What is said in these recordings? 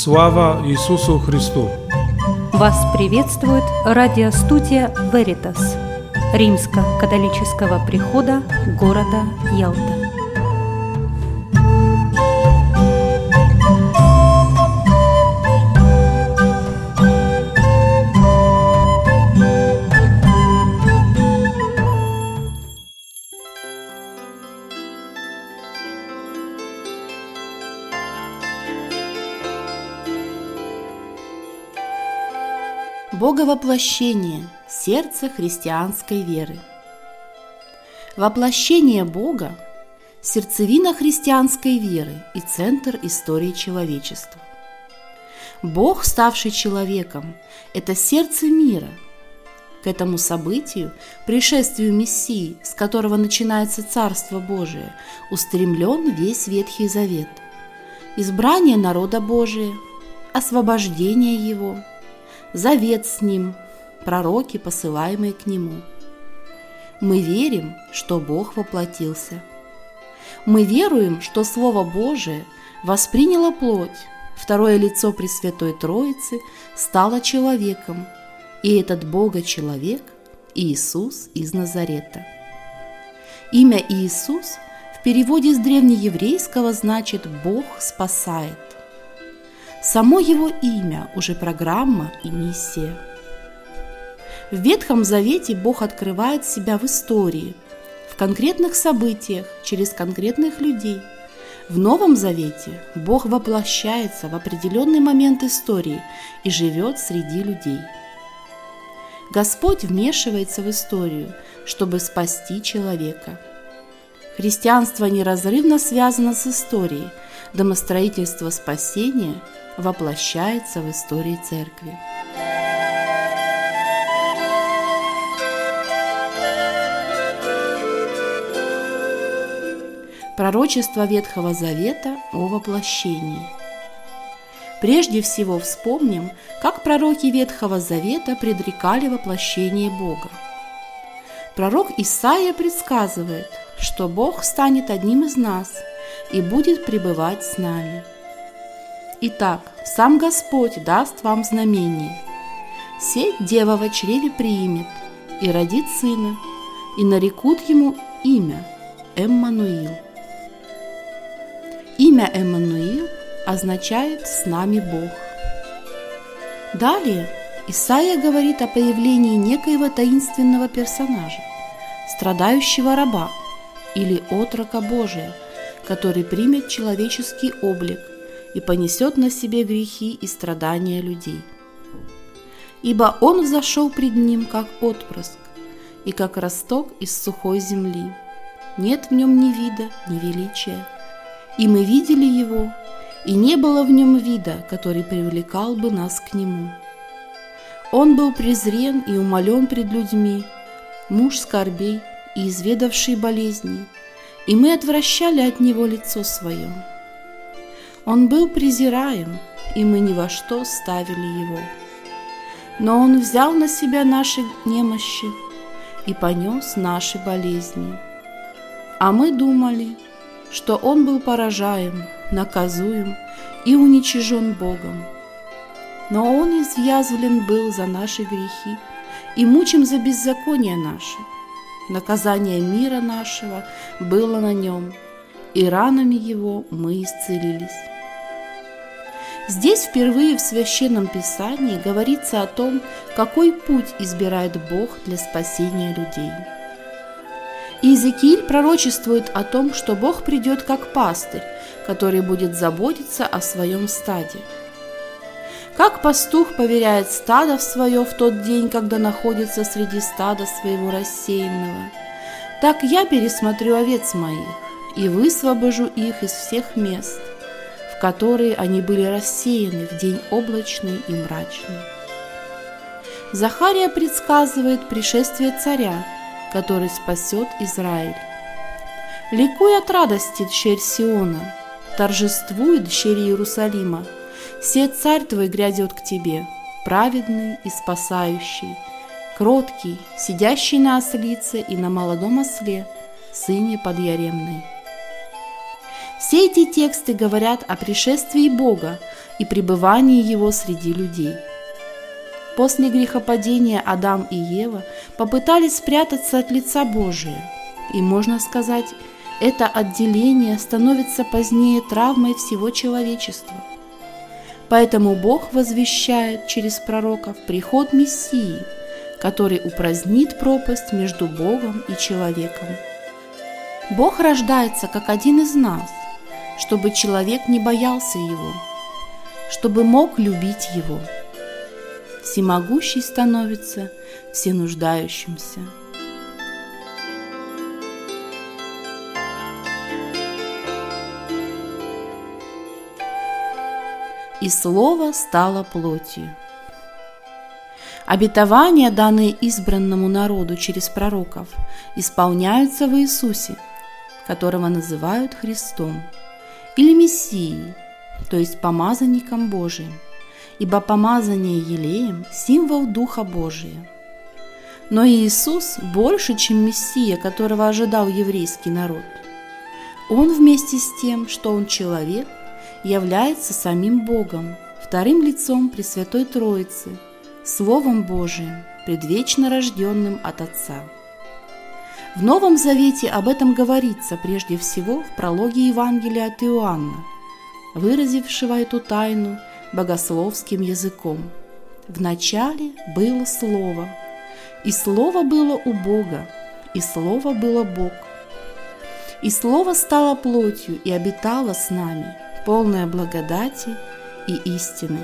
Слава Иисусу Христу! Вас приветствует радиостудия Veritas Римско-католического прихода города Ялта. Боговоплощение – сердце христианской веры. Воплощение Бога – сердцевина христианской веры и центр истории человечества. Бог, ставший человеком, – это сердце мира. К этому событию, пришествию Мессии, с которого начинается Царство Божие, устремлен весь Ветхий Завет. Избрание народа Божия, освобождение его – завет с Ним, пророки, посылаемые к Нему. Мы верим, что Бог воплотился. Мы веруем, что Слово Божие восприняло плоть, второе лицо Пресвятой Троицы стало человеком, и этот Бога-человек – Иисус из Назарета. Имя Иисус в переводе с древнееврейского значит «Бог спасает». Само его имя уже программа и миссия. В Ветхом Завете Бог открывает себя в истории, в конкретных событиях, через конкретных людей. В Новом Завете Бог воплощается в определенный момент истории и живет среди людей. Господь вмешивается в историю, чтобы спасти человека. Христианство неразрывно связано с историей, домостроительство спасения воплощается в истории Церкви. Пророчество Ветхого Завета о воплощении. Прежде всего вспомним, как пророки Ветхого Завета предрекали воплощение Бога. Пророк Исаия предсказывает, что Бог станет одним из нас и будет пребывать с нами. Итак, сам Господь даст вам знамение. Сеть дева во чреве приимет и родит сына, и нарекут ему имя Эммануил. Имя Эммануил означает «с нами Бог». Далее Исаия говорит о появлении некоего таинственного персонажа, страдающего раба или отрока Божия, который примет человеческий облик и понесет на себе грехи и страдания людей. Ибо он взошел пред ним, как отпрыск, и как росток из сухой земли. Нет в нем ни вида, ни величия. И мы видели его, и не было в нем вида, который привлекал бы нас к нему. Он был презрен и умолен пред людьми, муж скорбей и изведавший болезни, и мы отвращали от него лицо свое. Он был презираем, и мы ни во что ставили его. Но он взял на себя наши немощи и понес наши болезни. А мы думали, что он был поражаем, наказуем и уничижен Богом. Но он изъязвлен был за наши грехи и мучим за беззаконие наше. Наказание мира нашего было на нем, и ранами его мы исцелились. Здесь впервые в Священном Писании говорится о том, какой путь избирает Бог для спасения людей. Иезекииль пророчествует о том, что Бог придет как пастырь, который будет заботиться о своем стаде. Как пастух поверяет стадо свое в тот день, когда находится среди стада своего рассеянного, так я пересмотрю овец моих и высвобожу их из всех мест, в которые они были рассеяны в день облачный и мрачный. Захария предсказывает пришествие царя, который спасет Израиль. Ликуй от радости, дщерь Сиона, торжествуй, дщерь Иерусалима, се царь твой грядет к тебе, праведный и спасающий, кроткий, сидящий на ослице и на молодом осле, сыне подъяремной. Все эти тексты говорят о пришествии Бога и пребывании Его среди людей. После грехопадения Адам и Ева попытались спрятаться от лица Божия, и, можно сказать, это отделение становится позднее травмой всего человечества. Поэтому Бог возвещает через пророков приход Мессии, который упразднит пропасть между Богом и человеком. Бог рождается как один из нас, чтобы человек не боялся Его, чтобы мог любить Его. Всемогущий становится всенуждающимся. И Слово стало плотью. Обетования, данные избранному народу через пророков, исполняются в Иисусе, которого называют Христом, или Мессией, то есть помазанником Божиим, ибо помазание елеем – символ Духа Божия. Но Иисус больше, чем Мессия, которого ожидал еврейский народ. Он вместе с тем, что Он человек, является самим Богом, вторым лицом Пресвятой Троицы, Словом Божиим, предвечно рожденным от Отца. В Новом Завете об этом говорится прежде всего в прологе Евангелия от Иоанна, выразившего эту тайну богословским языком. «Вначале было Слово, и Слово было у Бога, и Слово было Бог. И Слово стало плотью и обитало с нами, полное благодати и истины».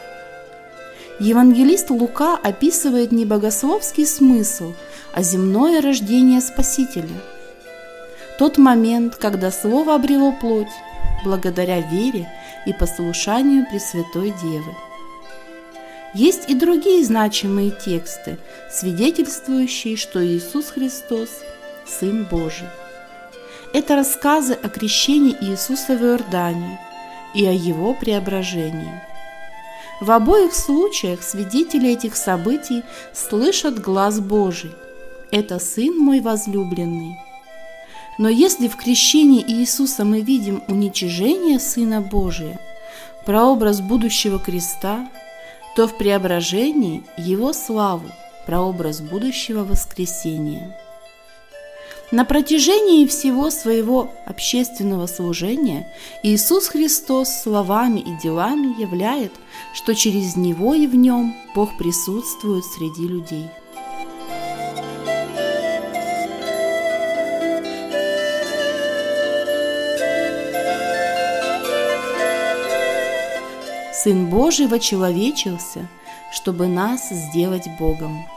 Евангелист Лука описывает не богословский смысл, а земное рождение Спасителя. Тот момент, когда Слово обрело плоть, благодаря вере и послушанию Пресвятой Девы. Есть и другие значимые тексты, свидетельствующие, что Иисус Христос – Сын Божий. Это рассказы о крещении Иисуса в Иордане и о Его преображении. В обоих случаях свидетели этих событий слышат глас Божий: «Это Сын мой возлюбленный». Но если в крещении Иисуса мы видим уничижение Сына Божия, прообраз будущего креста, то в преображении Его славу, прообраз будущего воскресения. На протяжении всего своего общественного служения Иисус Христос словами и делами являет, что через Него и в Нем Бог присутствует среди людей. Сын Божий вочеловечился, чтобы нас сделать Богом.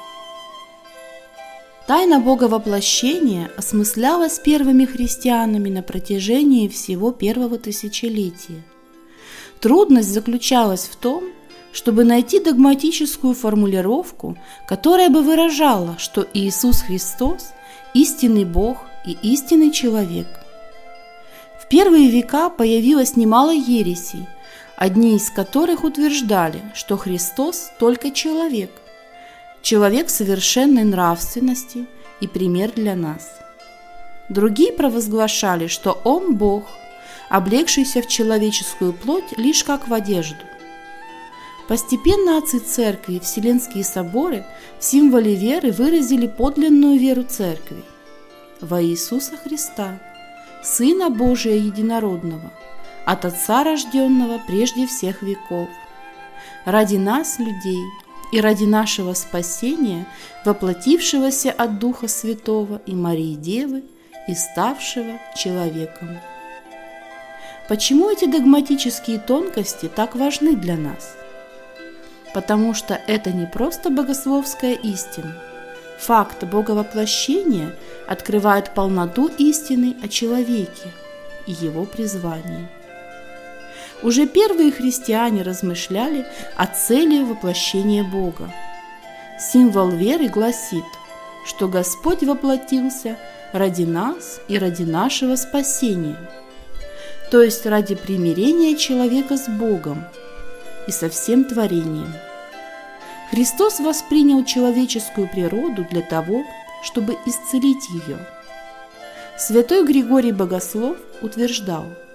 Тайна Боговоплощения осмыслялась первыми христианами на протяжении всего первого тысячелетия. Трудность заключалась в том, чтобы найти догматическую формулировку, которая бы выражала, что Иисус Христос – истинный Бог и истинный человек. В первые века появилось немало ересей, одни из которых утверждали, что Христос только человек совершенной нравственности и пример для нас. Другие провозглашали, что Он Бог, облегшийся в человеческую плоть лишь как в одежду. Постепенно отцы Церкви и Вселенские соборы в символе веры выразили подлинную веру Церкви во Иисуса Христа, Сына Божия Единородного, от Отца рожденного прежде всех веков, ради нас, людей, и ради нашего спасения, воплотившегося от Духа Святого и Марии Девы и ставшего человеком. Почему эти догматические тонкости так важны для нас? Потому что это не просто богословская истина. Факт Боговоплощения открывает полноту истины о человеке и его призвании. Уже первые христиане размышляли о цели воплощения Бога. Символ веры гласит, что Господь воплотился ради нас и ради нашего спасения, то есть ради примирения человека с Богом и со всем творением. Христос воспринял человеческую природу для того, чтобы исцелить ее. Святой Григорий Богослов утверждал: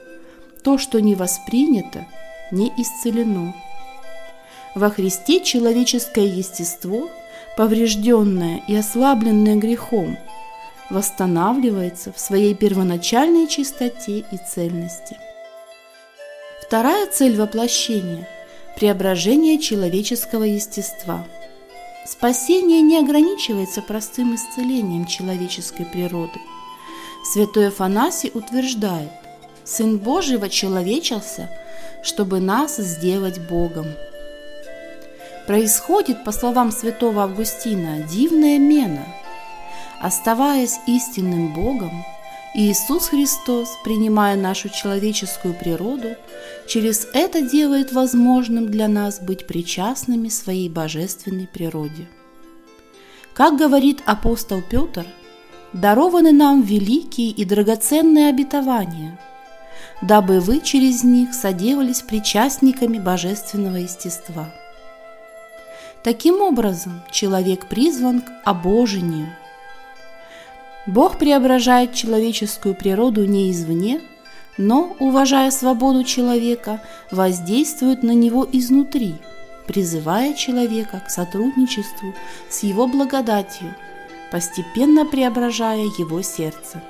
то, что не воспринято, не исцелено. Во Христе человеческое естество, поврежденное и ослабленное грехом, восстанавливается в своей первоначальной чистоте и цельности. Вторая цель воплощения – преображение человеческого естества. Спасение не ограничивается простым исцелением человеческой природы. Святой Афанасий утверждает: «Сын Божий вочеловечился, чтобы нас сделать Богом». Происходит, по словам святого Августина, дивная мена. Оставаясь истинным Богом, Иисус Христос, принимая нашу человеческую природу, через это делает возможным для нас быть причастными своей божественной природе. Как говорит апостол Петр, дарованы нам великие и драгоценные обетования, дабы вы через них соделались причастниками божественного естества. Таким образом, человек призван к обожению. Бог преображает человеческую природу не извне, но, уважая свободу человека, воздействует на него изнутри, призывая человека к сотрудничеству с его благодатью, постепенно преображая его сердце.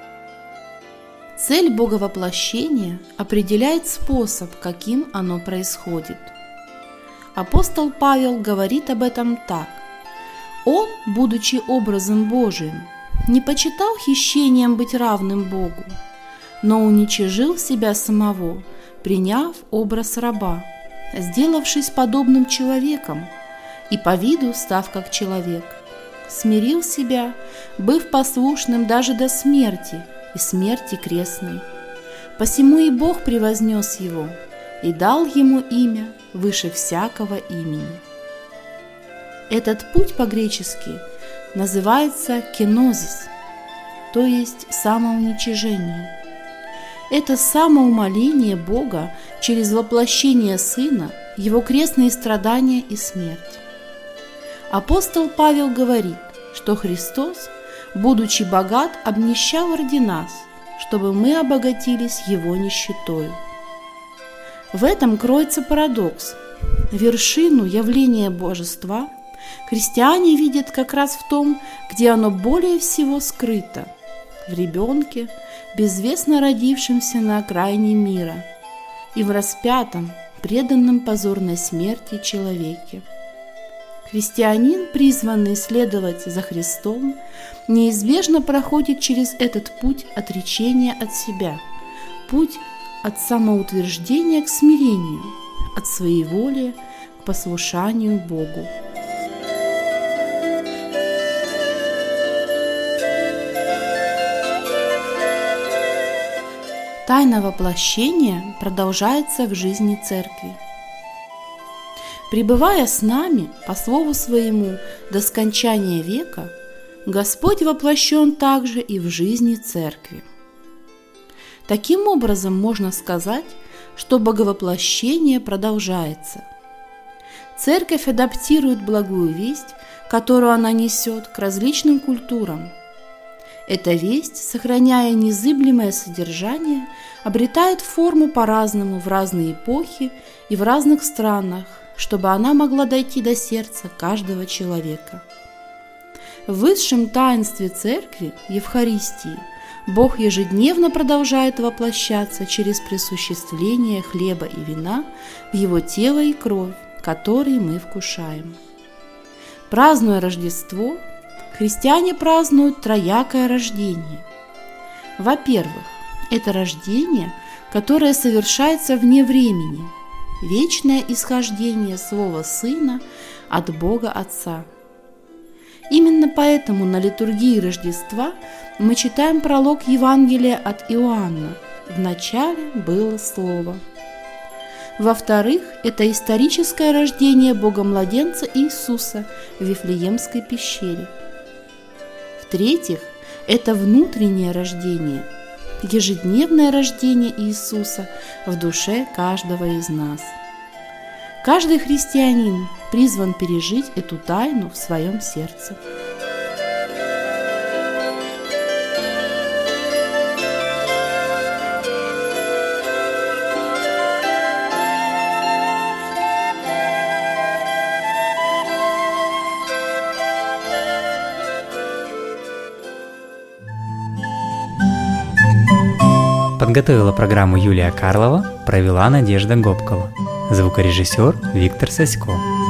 Цель Боговоплощения определяет способ, каким оно происходит. Апостол Павел говорит об этом так: «Он, будучи образом Божиим, не почитал хищением быть равным Богу, но уничижил себя самого, приняв образ раба, сделавшись подобным человеком и по виду став как человек, смирил себя, быв послушным даже до смерти и смерти крестной. Посему и Бог превознес его и дал ему имя выше всякого имени». Этот путь по-гречески называется кенозис, то есть самоуничижение. Это самоумоление Бога через воплощение Сына, Его крестные страдания и смерть. Апостол Павел говорит, что Христос, будучи богат, обнищал ради нас, чтобы мы обогатились Его нищетою. В этом кроется парадокс. Вершину явления божества христиане видят как раз в том, где оно более всего скрыто – в ребенке, безвестно родившемся на окраине мира, и в распятом, преданном позорной смерти человеке. Христианин, призванный следовать за Христом, неизбежно проходит через этот путь отречения от себя, путь от самоутверждения к смирению, от своеволия к послушанию Богу. Тайна воплощения продолжается в жизни Церкви. Пребывая с нами, по слову своему, до скончания века, Господь воплощен также и в жизни Церкви. Таким образом, можно сказать, что Боговоплощение продолжается. Церковь адаптирует благую весть, которую она несет, к различным культурам. Эта весть, сохраняя незыблемое содержание, обретает форму по-разному в разные эпохи и в разных странах, чтобы она могла дойти до сердца каждого человека. В высшем таинстве Церкви, Евхаристии, Бог ежедневно продолжает воплощаться через присуществление хлеба и вина в Его тело и кровь, которые мы вкушаем. Празднуя Рождество, христиане празднуют троякое рождение. Во-первых, это рождение, которое совершается вне времени, вечное исхождение Слова Сына от Бога Отца. Именно поэтому на литургии Рождества мы читаем пролог Евангелия от Иоанна: «В начале было Слово». Во-вторых, это историческое рождение Бога-младенца Иисуса в Вифлеемской пещере. В-третьих, это внутреннее рождение, ежедневное рождение Иисуса в душе каждого из нас. Каждый христианин призван пережить эту тайну в своем сердце. Подготовила программу Юлия Карлова, провела Надежда Гопкова. Звукорежиссер Виктор Сасько.